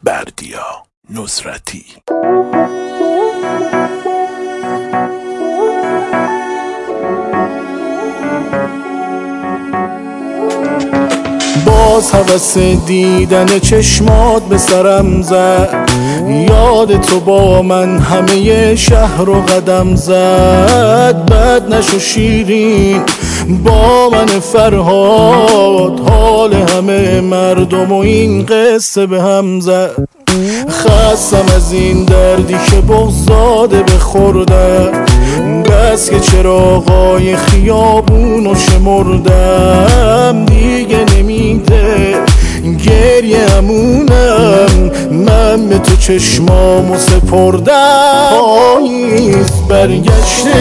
بردیا نصرتی. باز هوس دیدن چشمات به سرم زد، یاد تو با من همه شهر رو قدم زد. بد نشو شیرین با من فرهاد، حال همه مردم و این قصه به هم زد. خستم از این دردی که بغضاده بخوردم، بس که چراغای خیابونو شمردم. دیگه نمیده گریه همونم، من به تو چشمامو سپردم. پاییز برگشته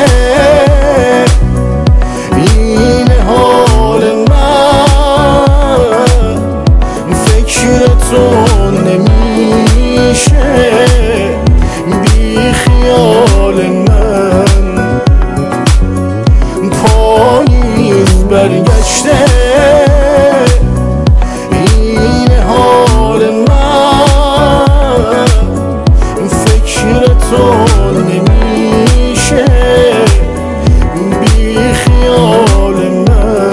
این حال من، فکر تو نمیشه بی خیال من. پاییز برگشته این حال من، فکر تو نمیشه بی خیال من.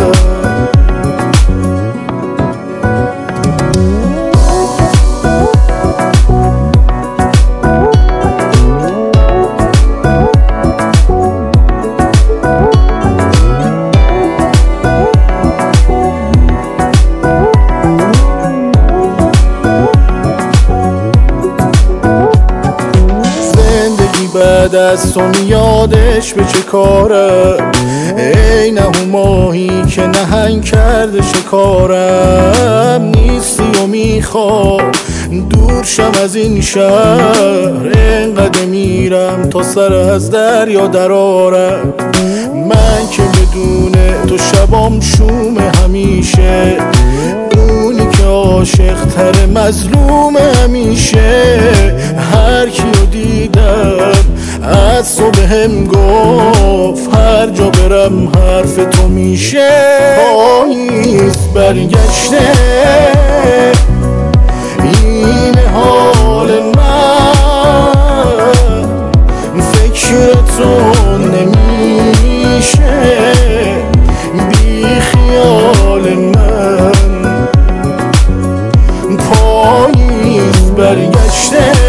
بعد از تو میادش به چه کاره، ای نه ماهی که نهنگ کرده شکارم. نیستی و میخوام دور شم از این شهر، اینقدر میرم تا سر از دریا درارم. من که بدون تو شبام شوم همیشه، اونی که عاشق تر مظلوم همیشه. هر کیو دیدم از تو بهم گفت، هر جا برم حرف تو میشه. پاییز برگشته این حال من، فکر تو نمیشه بی خیال من. پاییز برگشته